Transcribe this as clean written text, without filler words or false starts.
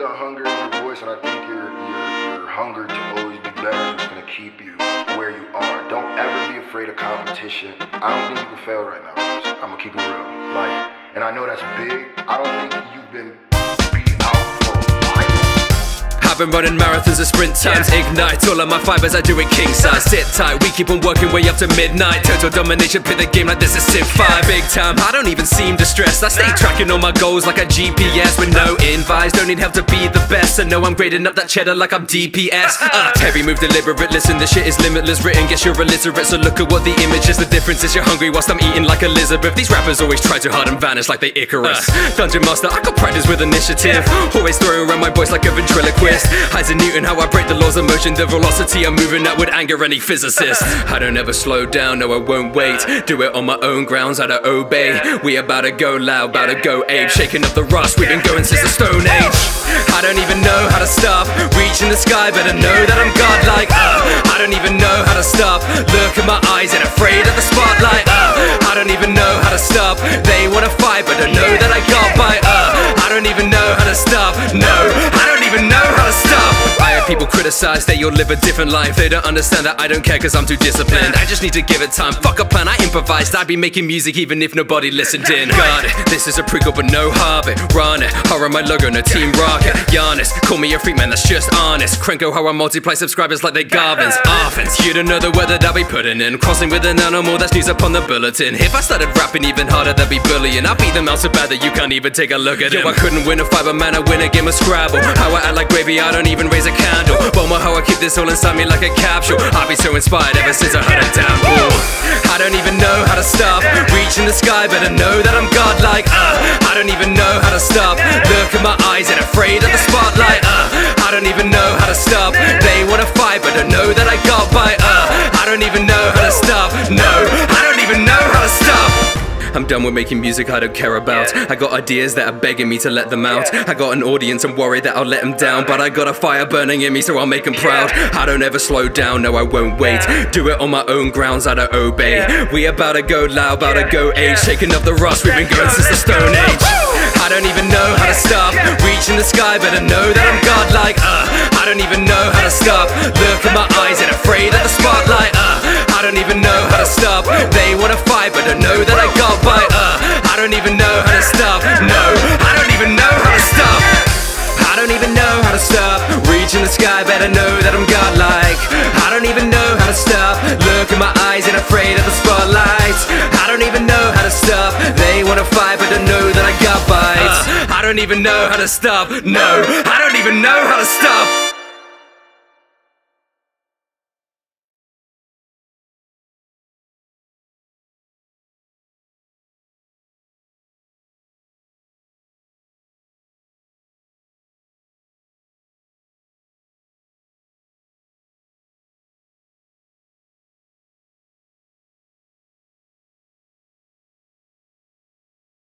got hunger in your voice, and I think your hunger to always be better is gonna keep you where you are. Don't ever be afraid of competition. I don't think you can fail right now. I'm gonna keep it real. And I know that's big. I don't think you've been beat out for a while. I've been running marathons and sprint times, ignite all of my fibers, I do it king size. Sit tight, we keep on working way up to midnight. Total domination, play the game like this is Civ 5. Big time, I don't even seem distressed. I stay tracking all my goals like a GPS with no invites. Don't need help to be the best. I know I'm grading up that cheddar like I'm DPS. Heavy move, deliberate, listen, this shit is limitless. Written, guess you're illiterate, so look at what the image is. The difference is you're hungry whilst I'm eating like Elizabeth. These rappers always try too hard and vanish like they Icarus. Dungeon Master, I got practice with initiative. Always throwing around my voice like a ventriloquist. Isaac Newton, how I break the laws of motion. The velocity I'm moving at would anger any physicist. I don't ever slow down, no I won't wait. Do it on my own grounds, I don't obey. We about to go loud, about to go ape. Shaking up the rust, we've been going since the Stone Age. I don't even know how to stop. Reaching the sky, better know that I'm godlike. I don't even know how to stop. Look at my eyes, ain't afraid of the spotlight. I don't even know how to stop. They wanna fight, but I know that I got by. I don't even know how to stop. No, I don't even know how to stop. I heard people criticize that you'll live a different life. They don't understand that I don't care cause I'm too disciplined. I just need to give it time, fuck a plan, I improvised. I'd be making music even if nobody listened in. Got it, this is a prequel but no Hobbit. Run it, horror my logo, no Team Rocket. Giannis, call me a freak man, that's just honest. Cranko how I multiply subscribers like they Garvins. Offense, you don't know the word that I'll be putting in. Crossing with an animal, that's news up on the bulletin. If I started rapping even harder, that'd be bullying. I'll beat them out so bad that you can't even take a look at them. Yo, I couldn't win a fight, but man, I win a game of Scrabble. How I act like gravy, I don't even raise a candle. Boma how I keep this all inside me like a capsule. I'll be so inspired ever since I heard it down. I don't even know how to stop. Reaching the sky, better know that I'm godlike. I don't even know how to stop. Look at my eyes, ain't afraid of the spotlight. I don't even know how to stop. They wanna fight, but I know that I got by. I don't even know how to stop. No, I don't even know how to stop. I'm done with making music I don't care about. I got ideas that are begging me to let them out. I got an audience, I'm worried that I'll let them down. But I got a fire burning in me, so I'll make them proud. I don't ever slow down, no I won't wait. Do it on my own grounds, I don't obey. We about to go loud, about to go age. Shaking up the rust, we've been going since the Stone Age. I don't even know how to stop. Reaching the sky, better know that I'm godlike. I don't even know how to stop. Look at my eyes, ain't afraid of the spotlight. I don't even know how to stop. They wanna fight, but I know that I got by. I don't even know how to stop. No, I don't even know how to stop. I don't even know how to stop. Reaching the sky, better know that I'm godlike. I don't even know how to stop. Look at my eyes, ain't afraid of the spotlight. I don't even know how to stop. They wanna fight, but I know that I got bites. I don't even know how to stop. No, I don't even know how to stop.